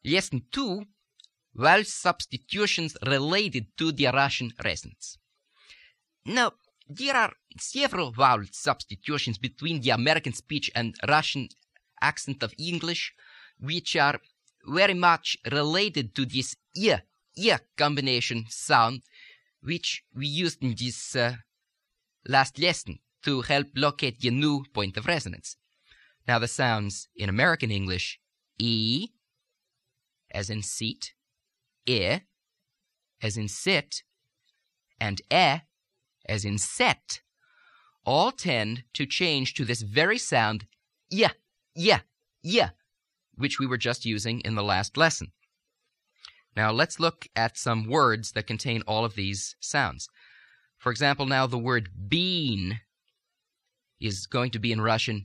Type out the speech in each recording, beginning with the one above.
Lesson 2, vowel substitutions related to the Russian resonance. Now, there are several vowel substitutions between the American speech and Russian accent of English, which are very much related to this ear combination sound, which we used in this last lesson to help locate the new point of resonance. Now, the sounds in American English, E, as in seat, I, as in sit, and E, as in set, all tend to change to this very sound, yeah, which we were just using in the last lesson. Now, let's look at some words that contain all of these sounds. For example, now the word bean is going to be in Russian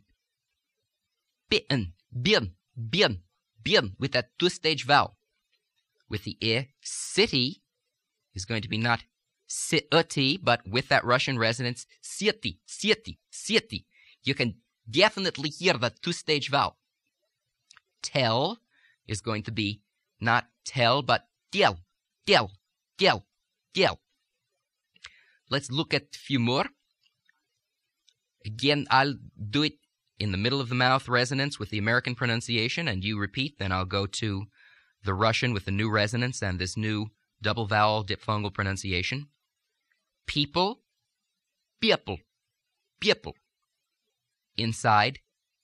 bien, with that two-stage vowel. With the I, city is going to be not city, but with that Russian resonance, city. You can definitely hear that two-stage vowel. Tell is going to be not tell, but tell. Let's look at a few more. Again, I'll do it in the middle of the mouth resonance with the American pronunciation, and you repeat, then I'll go to the Russian with the new resonance and this new double vowel diphthongal pronunciation. People. Inside.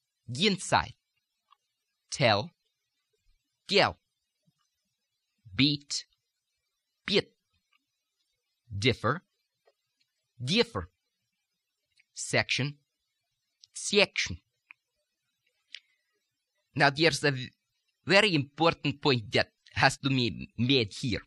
Tell. Beat. Differ. Section. Now, there's a very important point that has to be made here.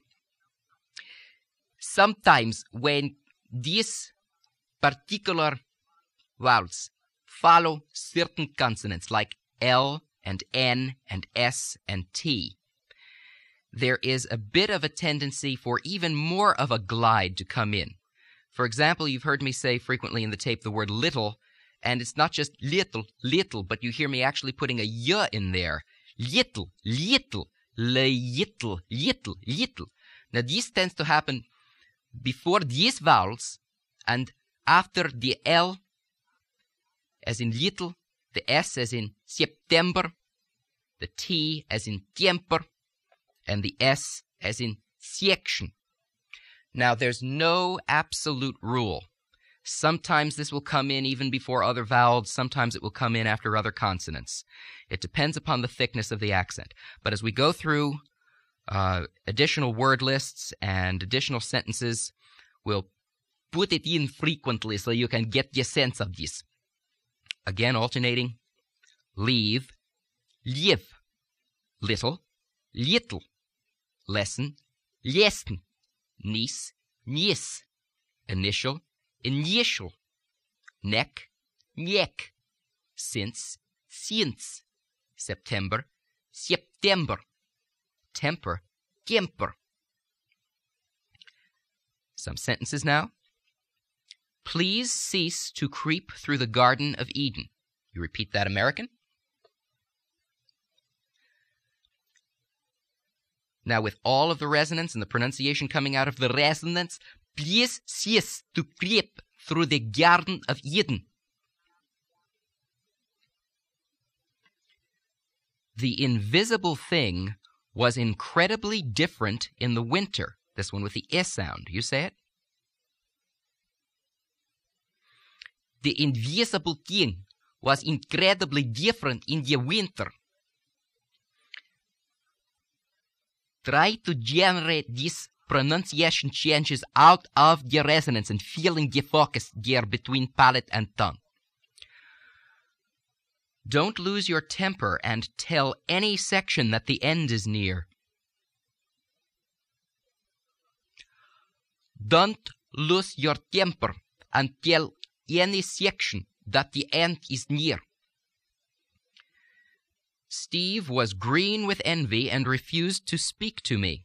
Sometimes when these particular vowels follow certain consonants like L and N and S and T, there is a bit of a tendency for even more of a glide to come in. For example, you've heard me say frequently in the tape the word little, and it's not just little, but you hear me actually putting a y in there. Little. Now, this tends to happen before these vowels and after the L as in little, the S as in September, the T as in tiemper, and the S as in section. Now, there's no absolute rule. Sometimes this will come in even before other vowels. Sometimes it will come in after other consonants. It depends upon the thickness of the accent. But as we go through additional word lists and additional sentences, we'll put it in frequently so you can get the sense of this. Again, alternating. Leave, live. Little, lesson, lesson. Niece, niece. Initial, initial. Neck, neck. Since, September, September. Temper, temper. Some sentences now. Please cease to creep through the Garden of Eden. You repeat that, American. Now, with all of the resonance and the pronunciation coming out of the resonance, please cease to creep through the Garden of Eden. The invisible thing was incredibly different in the winter. This one with the I sound. You say it. The invisible thing was incredibly different in the winter. Try to generate these pronunciation changes out of the resonance and feeling the focus there between palate and tongue. Don't lose your temper and tell any section that the end is near. Don't lose your temper and tell any section that the end is near. Steve was green with envy and refused to speak to me.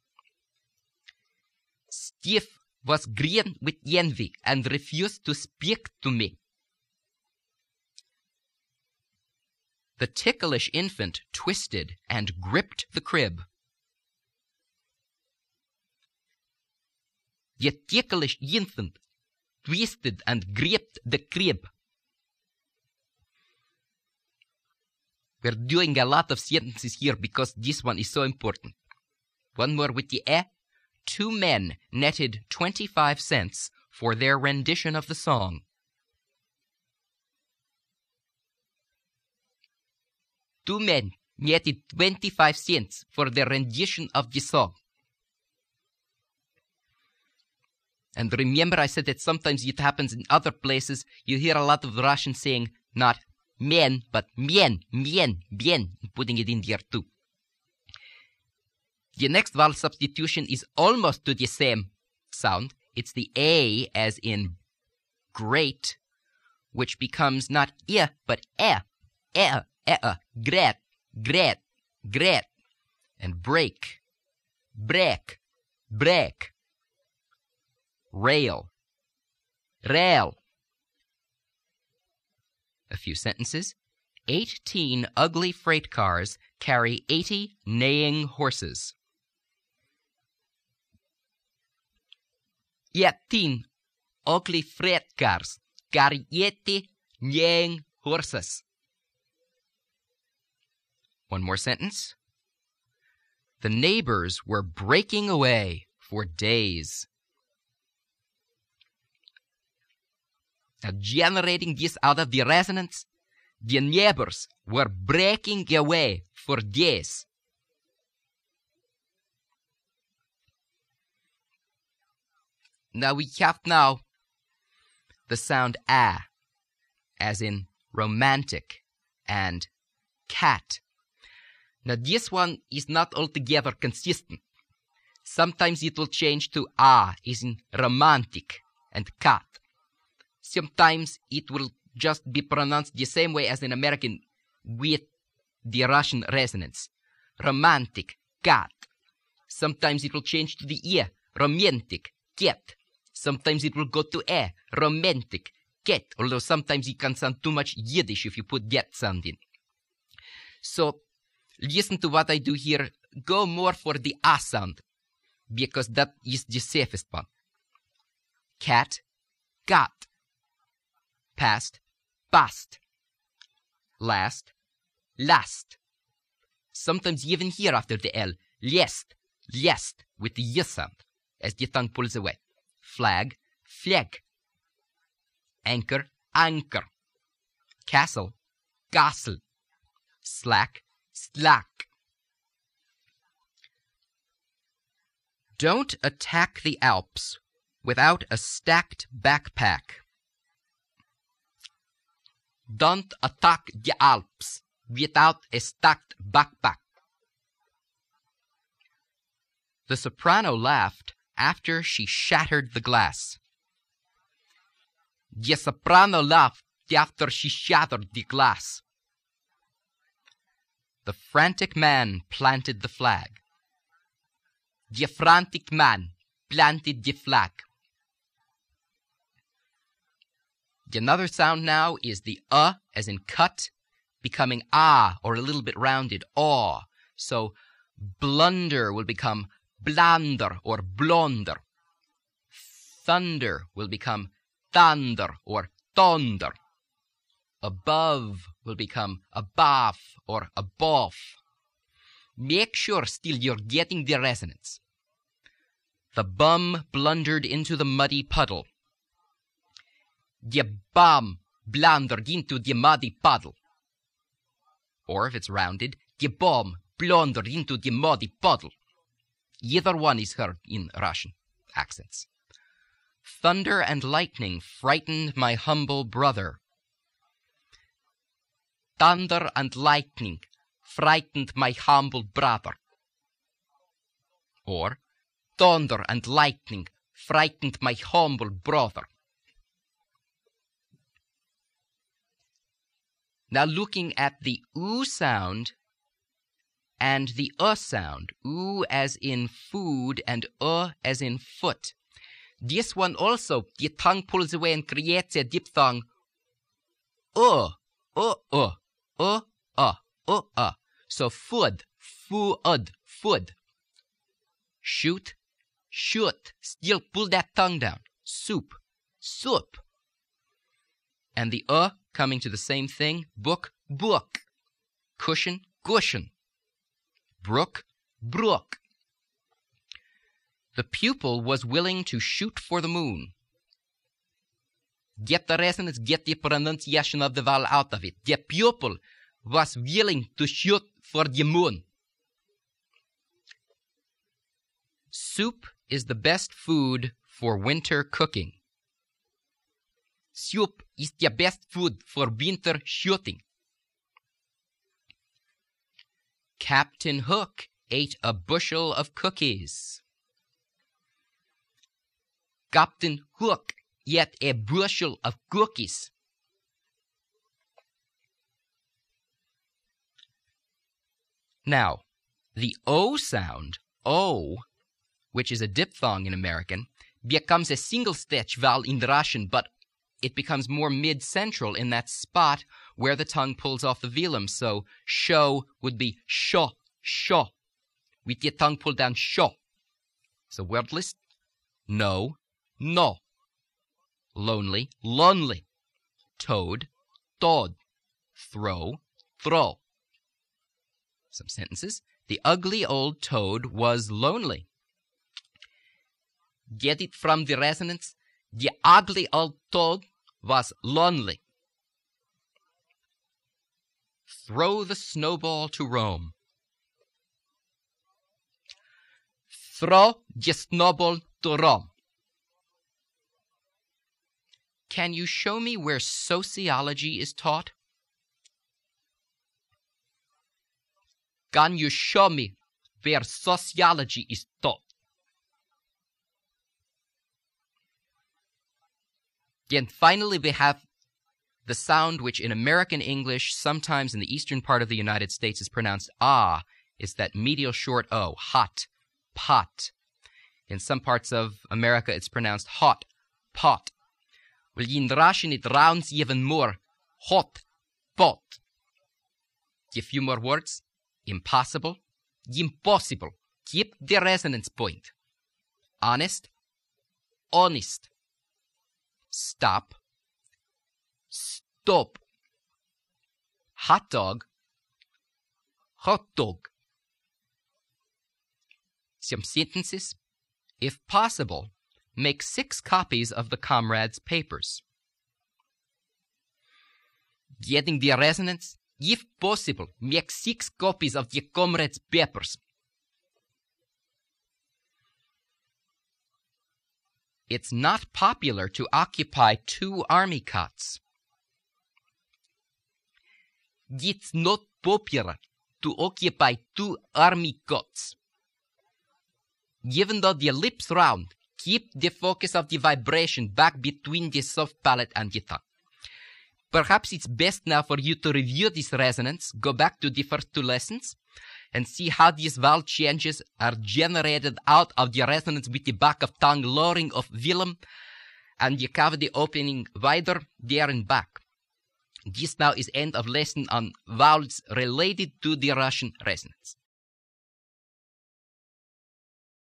Steve was green with envy and refused to speak to me. The ticklish infant twisted and gripped the crib. The ticklish infant twisted and gripped the crib. We're doing a lot of sentences here because this one is so important. One more with the eh. 2 men netted 25 cents for their rendition of the song. 2 men netted 25 cents for their rendition of the song. And remember, I said that sometimes it happens in other places. You hear a lot of Russians saying not men, but mien, putting it in there too. The next vowel substitution is almost to the same sound. It's the A as in great, which becomes not but great, and break, rail. A few sentences. 18 ugly freight cars carry 80 neighing horses. 18 ugly freight cars carry 80 neighing horses. One more sentence. The neighbors were breaking away for days. Now, generating this out of the resonance, the neighbors were breaking away for days. Now we have the sound a, as in romantic and cat. Now this one is not altogether consistent. Sometimes it will change to a, as in romantic and cat. Sometimes it will just be pronounced the same way as in American with the Russian resonance. Romantic, cat. Sometimes it will change to the e, romantic, cat. Sometimes it will go to e, romantic, cat. Although sometimes it can sound too much Yiddish if you put that sound in. So, listen to what I do here. Go more for the a sound, because that is the safest one. Cat, got. Past, past. Last, last. Sometimes even here after the L, lest, with the y sound, as the tongue pulls away. Flag, flag. Anchor, anchor. Castle, castle. Slack, slack. Don't attack the Alps without a stacked backpack. Don't attack the Alps without a stacked backpack. The soprano laughed after she shattered the glass. The soprano laughed after she shattered the glass. The frantic man planted the flag. The frantic man planted the flag. Another sound now is the as in cut, becoming a, or a little bit rounded, aw. So blunder will become blander or blonder. Thunder will become thunder or thunder. Above will become above or above. Make sure still you're getting the resonance. The bum blundered into the muddy puddle. The bum blundered into the muddy puddle. Or if it's rounded, the bum blundered into the muddy puddle. Either one is heard in Russian accents. Thunder and lightning frightened my humble brother. Thunder and lightning frightened my humble brother. Or, thunder and lightning frightened my humble brother. Now looking at the oo sound and the sound. Oo as in food and as in foot. This one also, the tongue pulls away and creates a diphthong. So food, food. Shoot, shoot. Still pull that tongue down. Soup, soup. And the coming to the same thing. Book, book. Cushion, cushion. Brook, brook. The pupil was willing to shoot for the moon. Get the resonance, get the pronunciation of the vowel out of it. The pupil was willing to shoot for the moon. Soup is the best food for winter cooking. Soup is the best food for winter shooting. Captain Hook ate a bushel of cookies. Captain Hook ate a bushel of cookies. Now, the O sound, O, which is a diphthong in American, becomes a single-stitch vowel in Russian, but it becomes more mid-central in that spot where the tongue pulls off the velum. So, show would be sho, sho. With your tongue pulled down, sho. So, word list, no, no. Lonely, lonely. Toad, tod. Throw, throw. Some sentences. The ugly old toad was lonely. Get it from the resonance. The ugly old toad was lonely. Throw the snowball to Rome. Throw the snowball to Rome. Can you show me where sociology is taught? Can you show me where sociology is taught? Then finally we have the sound which in American English, sometimes in the eastern part of the United States is pronounced ah, is that medial short O, hot, pot. In some parts of America it's pronounced hot, pot. Well, in Russian it rounds even more, hot, pot. A few more words, impossible, impossible. Keep the resonance point. Honest, honest. Stop, stop. Hot dog, hot dog. Some sentences. If possible, make 6 copies of the comrade's papers. Getting the resonance. If possible, make 6 copies of the comrade's papers. It's not popular to occupy 2 army cots. It's not popular to occupy 2 army cots. Even though the lips round, keep the focus of the vibration back between the soft palate and the tongue. Perhaps it's best now for you to review this resonance, go back to the first 2 lessons, and see how these vowel changes are generated out of the resonance with the back of tongue, lowering of velum, and the cavity opening wider there and back. This now is end of lesson on vowels related to the Russian resonance.